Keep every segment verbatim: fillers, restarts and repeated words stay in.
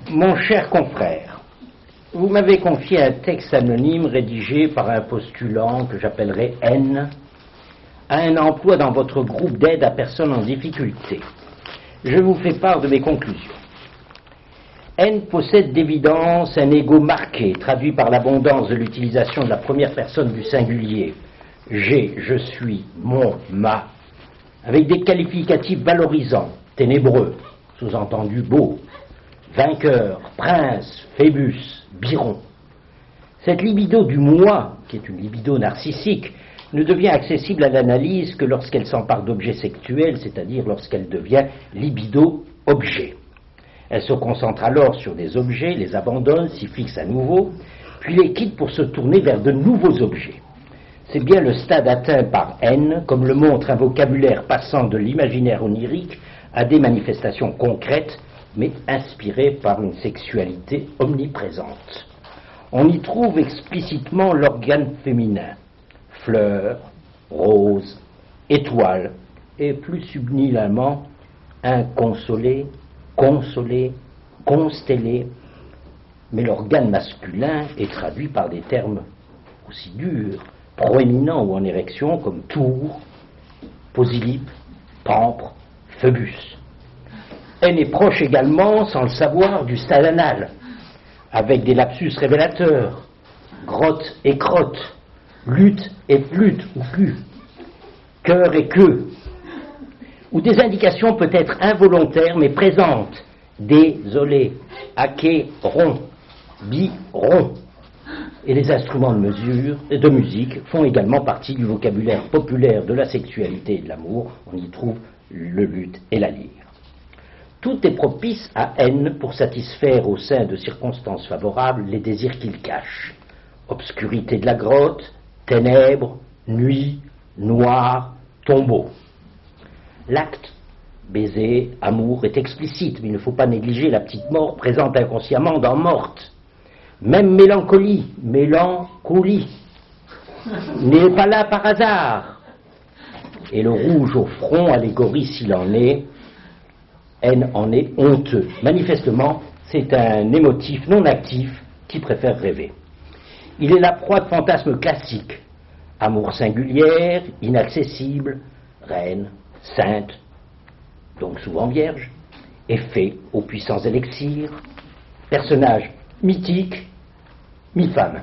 Mon cher confrère, vous m'avez confié un texte anonyme rédigé par un postulant que j'appellerai N à un emploi dans votre groupe d'aide à personnes en difficulté. Je vous fais part de mes conclusions. N possède d'évidence un ego marqué, traduit par l'abondance de l'utilisation de la première personne du singulier. J'ai, je suis, mon, ma, avec des qualificatifs valorisants, ténébreux, sous-entendu beau, vainqueur, prince, Phébus, Byron. Cette libido du moi, qui est une libido narcissique, ne devient accessible à l'analyse que lorsqu'elle s'empare d'objets sexuels, c'est-à-dire lorsqu'elle devient libido-objet. Elle se concentre alors sur des objets, les abandonne, s'y fixe à nouveau, puis les quitte pour se tourner vers de nouveaux objets. C'est bien le stade atteint par N, comme le montre un vocabulaire passant de l'imaginaire onirique à des manifestations concrètes, mais inspirées par une sexualité omniprésente. On y trouve explicitement l'organe féminin, fleurs, roses, étoiles, et plus subtilement, inconsolé, consolé, constellé, mais l'organe masculin est traduit par des termes aussi durs, proéminents ou en érection, comme tour, posylipe, pampre, Phébus. Elle est proche également, sans le savoir, du stade anal, avec des lapsus révélateurs, grotte et crotte, lutte et flûte ou cul, cœur et queue, ou des indications peut-être involontaires mais présentes, désolé, haqué, rond, bi, rond. Et les instruments de mesure et de musique font également partie du vocabulaire populaire de la sexualité et de l'amour. On y trouve le luth et la lyre. Tout est propice à N pour satisfaire au sein de circonstances favorables les désirs qu'il cache. Obscurité de la grotte, ténèbres, nuit, noir, tombeau. L'acte, baiser, amour, est explicite, mais il ne faut pas négliger la petite mort présente inconsciemment dans morte. Même mélancolie, mélancolie, n'est pas là par hasard. Et le rouge au front, allégorie s'il en est, N en est honteux. Manifestement, c'est un émotif non actif qui préfère rêver. Il est la proie de fantasmes classiques. Amour singulière, inaccessible, reine, sainte, donc souvent vierge, et fée aux puissants élixirs, personnage mythique, mi-femme.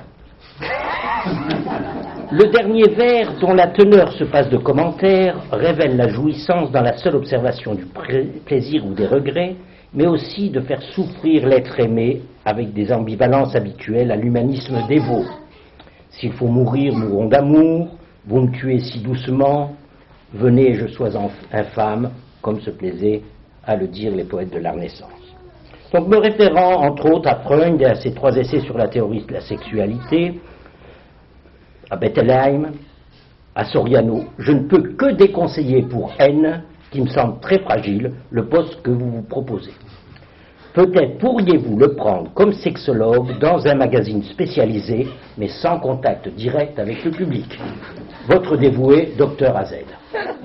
Le dernier vers, dont la teneur se passe de commentaires, révèle la jouissance dans la seule observation du plaisir ou des regrets, mais aussi de faire souffrir l'être aimé avec des ambivalences habituelles à l'humanisme dévot. S'il faut mourir, mourons d'amour, vous me tuez si doucement, venez, je sois infâme, comme se plaisaient à le dire les poètes de la Renaissance. Donc, me référant, entre autres, à Freud et à ses trois essais sur la théorie de la sexualité, à Bettelheim, à Soriano, je ne peux que déconseiller pour N, qui me semble très fragile, le poste que vous vous proposez. Peut-être pourriez-vous le prendre comme sexologue dans un magazine spécialisé, mais sans contact direct avec le public. Votre dévoué, docteur A Z.